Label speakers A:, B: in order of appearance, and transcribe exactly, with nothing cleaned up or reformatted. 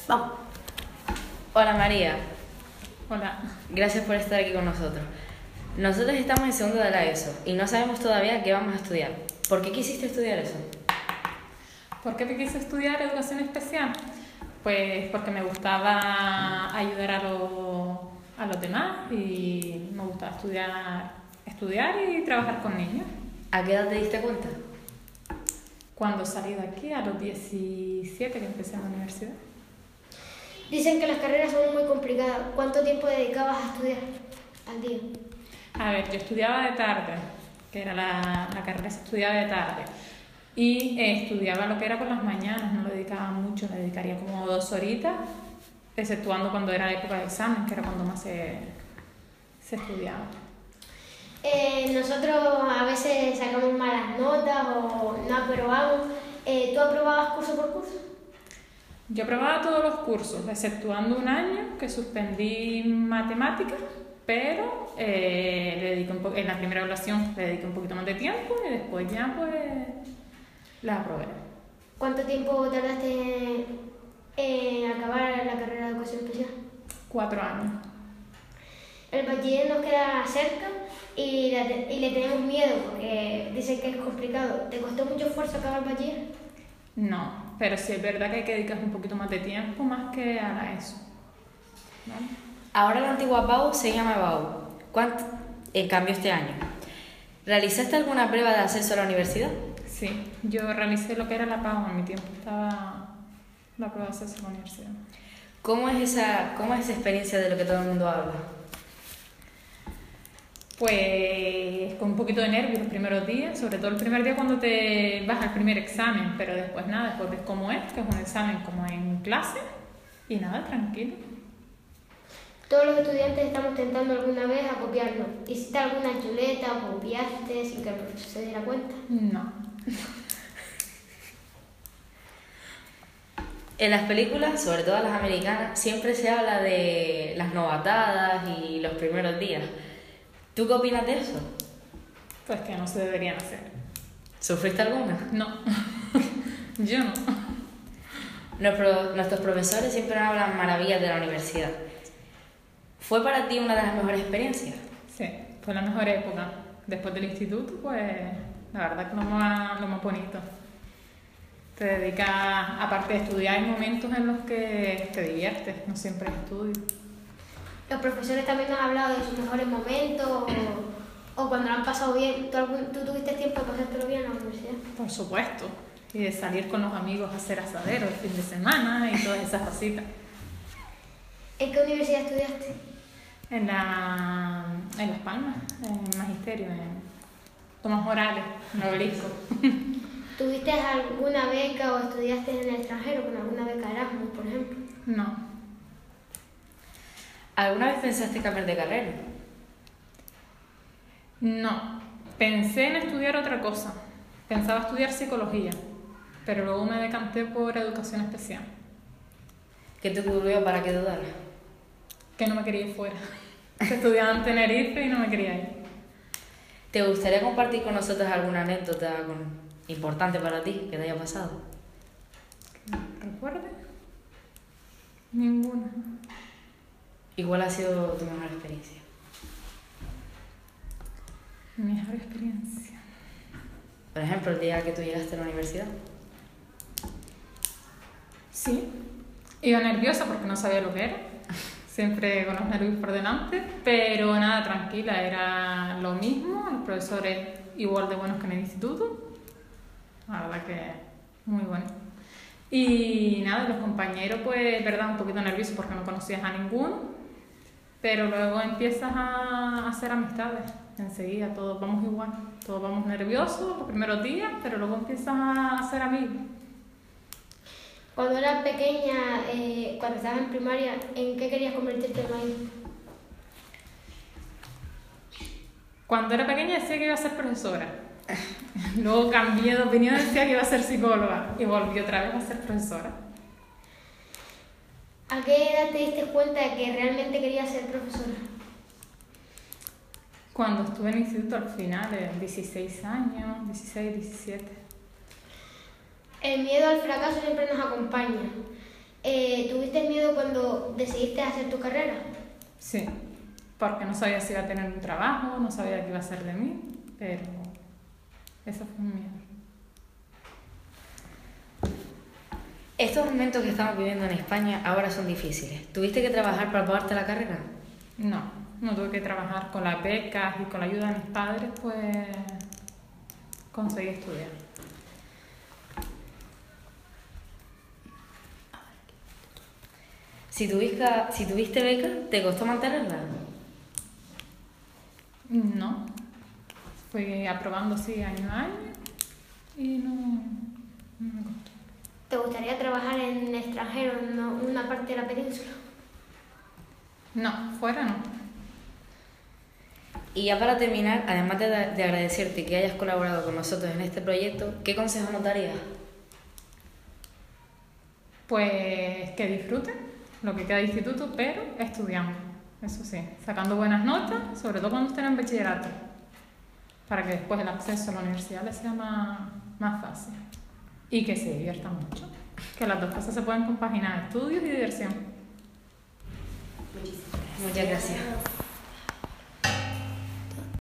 A: Vamos. Hola María,
B: Hola.
A: gracias por estar aquí con nosotros. Nosotros estamos en segundo de la ESO y no sabemos todavía qué vamos a estudiar. ¿Por qué quisiste estudiar eso?
B: ¿Por qué me quise estudiar educación especial? Pues porque me gustaba ayudar a, lo- a los demás y me gustaba estudiar, estudiar y trabajar con niños.
A: ¿A qué edad te diste cuenta?
B: Cuando salí de aquí, a los diecisiete que empecé en la universidad.
C: Dicen que las carreras son muy complicadas. ¿Cuánto tiempo dedicabas a estudiar al día?
B: A ver, yo estudiaba de tarde, que era la, la carrera se estudiaba de tarde. Y eh, estudiaba lo que era por las mañanas, no lo dedicaba mucho, le dedicaría como dos horitas, exceptuando cuando era época de examen, que era cuando más se, se estudiaba.
C: Eh, nosotros a veces sacamos malas notas o no aprobamos. Eh, ¿Tú aprobabas curso por curso?
B: Yo aprobaba todos los cursos, exceptuando un año que suspendí matemáticas, pero eh, le dediqué un po- en la primera evaluación le dediqué un poquito más de tiempo y después ya pues las aprobé.
C: ¿Cuánto tiempo tardaste en acabar la carrera de educación especial?
B: Cuatro años.
C: El bachiller nos queda cerca y, la te- y le tenemos miedo porque dicen que es complicado. ¿Te costó mucho esfuerzo acabar el bachiller?
B: No, pero sí es verdad que hay que dedicar un poquito más de tiempo más que a la ESO. ¿Vale?
A: Ahora la antigua B A U se llama B A U. ¿Cuánto? En cambio este año. ¿Realizaste alguna prueba de acceso a la universidad?
B: Sí, yo realicé lo que era la PAU, en mi tiempo estaba la prueba de acceso a la universidad.
A: ¿Cómo es esa, cómo es esa experiencia de lo que todo el mundo habla?
B: Pues con un poquito de nervios los primeros días, sobre todo el primer día cuando te vas al primer examen, pero después nada, después ves cómo es, que es un examen como en clase y nada, tranquilo.
C: Todos los estudiantes estamos tentando alguna vez a copiarnos. ¿Hiciste alguna chuleta o copiaste sin que el profesor se diera cuenta?
B: No.
A: En las películas, sobre todo las americanas, siempre se habla de las novatadas y los primeros días. ¿Tú qué opinas de eso?
B: Pues que no se deberían hacer.
A: ¿Sufriste alguna?
B: No. Yo no.
A: Nuestro- nuestros profesores siempre nos hablan maravillas de la universidad. ¿Fue para ti una de las mejores experiencias?
B: Sí, fue la mejor época. Después del instituto, pues la verdad que lo más, lo más bonito. Te dedicas, aparte de estudiar, hay momentos en los que te diviertes, no siempre es estudio.
C: Los profesores también nos han hablado de sus mejores momentos o, o cuando lo han pasado bien. ¿Tú, algún- tú tuviste tiempo de pasártelo bien en la universidad?
B: Por supuesto. Y de salir con los amigos a hacer asadero el fin de semana y todas esas cositas.
C: ¿En qué universidad estudiaste?
B: En, la, en Las Palmas, en Magisterio, en Tomás Morales, en Obelisco.
C: ¿Tuviste alguna beca o estudiaste en el extranjero con alguna beca Erasmus, por ejemplo?
B: No,
A: ¿Alguna vez pensaste cambiar de carrera?
B: no. Pensé en estudiar otra cosa. Pensaba estudiar psicología, pero luego me decanté por educación especial,
A: ¿Qué te ocurrió para que dudaras?
B: que no me quería ir fuera. Estudiaba en Tenerife y no me quería ir.
A: ¿Te gustaría compartir con nosotros alguna anécdota con- importante para ti que te haya pasado?
B: ¿Recuerdes? Ninguna.
A: ¿Y cuál ha sido tu mejor experiencia?
B: Mi mejor experiencia.
A: Por ejemplo, el día que tú llegaste a la universidad.
B: Sí, iba nerviosa porque no sabía lo que era, siempre con los nervios por delante, pero nada, tranquila, era lo mismo, los profesores igual de buenos que en el instituto, la verdad que muy bueno. Y nada, los compañeros pues, verdad, un poquito nerviosos porque no conocías a ninguno, pero luego empiezas a hacer amistades, enseguida todos vamos igual, todos vamos nerviosos los primeros días, pero luego empiezas a hacer amigos.
C: Cuando eras pequeña, eh, cuando estabas en primaria, ¿en qué querías convertirte en mayor?
B: Cuando era pequeña decía que iba a ser profesora. Luego cambié de opinión, decía que iba a ser psicóloga y volví otra vez a ser profesora.
C: ¿A qué edad te diste cuenta de que realmente querías ser profesora?
B: Cuando estuve en el instituto al final, de dieciséis años, dieciséis, diecisiete.
C: El miedo al fracaso siempre nos acompaña. Eh, ¿Tuviste miedo cuando decidiste hacer tu carrera?
B: Sí, porque no sabía si iba a tener un trabajo, no sabía qué iba a hacer de mí, pero eso fue un miedo.
A: Estos momentos que estamos viviendo en España ahora son difíciles. ¿Tuviste que trabajar para pagarte la carrera?
B: No, no tuve que trabajar con las becas y con la ayuda de mis padres, pues conseguí estudiar.
A: Si tuviste, si tuviste beca, ¿te costó mantenerla?
B: No, fui aprobando así año a año y no, no me costó.
C: ¿Te gustaría trabajar en el extranjero, en una- una parte de la península?
B: No, fuera no.
A: Y ya para terminar, además de, de agradecerte que hayas colaborado con nosotros en este proyecto, ¿qué consejo nos darías?
B: Pues que disfruten lo que queda de instituto, pero estudiando, eso sí, sacando buenas notas, sobre todo cuando estén en bachillerato, para que después el acceso a la universidad les sea más, más fácil. Y que se diviertan mucho, que las dos cosas se pueden compaginar, estudios y diversión.